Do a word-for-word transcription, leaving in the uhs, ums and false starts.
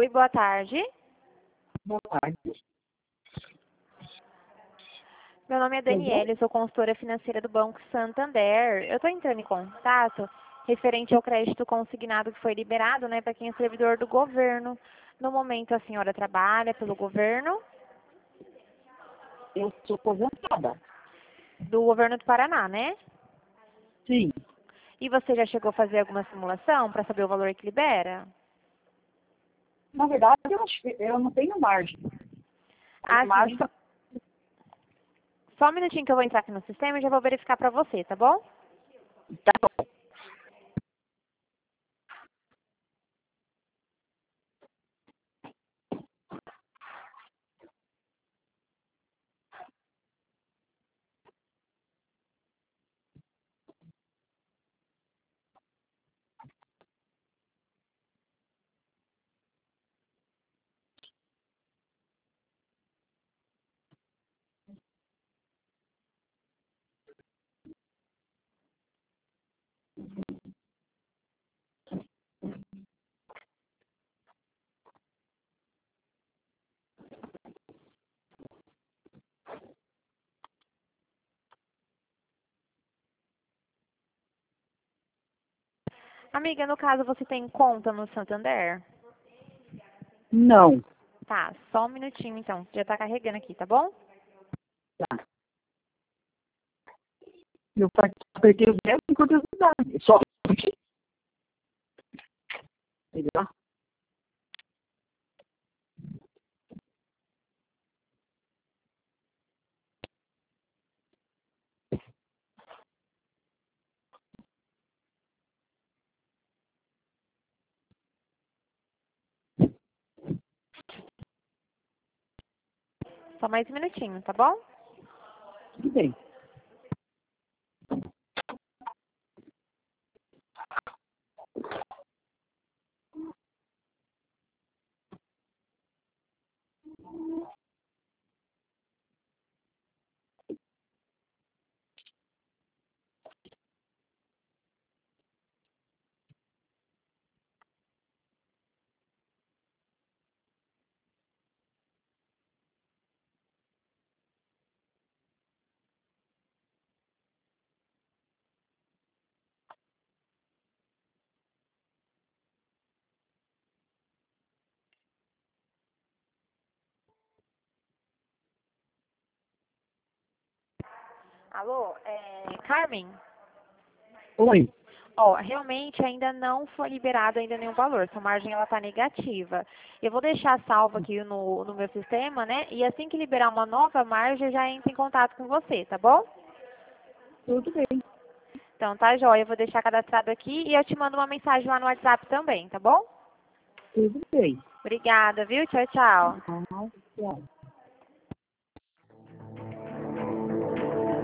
boa tarde. Boa tarde. Meu nome é Daniela, eu sou consultora financeira do Banco Santander. Eu estou entrando em contato referente ao crédito consignado que foi liberado, né, para quem é servidor do governo. No momento, a senhora trabalha pelo governo Eu sou aposentada. do governo do Paraná, né? Sim. E você já chegou a fazer alguma simulação para saber o valor que libera? Na verdade, eu, acho que eu não tenho margem. A Ah, sim. margem Só, só um minutinho que eu vou entrar aqui no sistema e já vou verificar para você, tá bom? tá bom. Amiga, no caso, você tem conta no Santander? Não. Tá, só um minutinho então. Já tá carregando aqui, tá bom? Tá. Eu apertei o zero em curiosidade. Só. Entendeu? Só mais um minutinho, tá bom? Tudo bem. Alô, é... Carmen? Oi. Ó, realmente ainda não foi liberado ainda nenhum valor, sua margem ela tá negativa. Eu vou deixar salvo aqui no, no meu sistema, né? E assim que liberar uma nova margem, eu já entro em contato com você, tá bom? Tudo bem. Então tá jóia, eu vou deixar cadastrado aqui e eu te mando uma mensagem lá no WhatsApp também, tá bom? Tudo bem. Obrigada, viu? Tchau, tchau. Ah, tchau.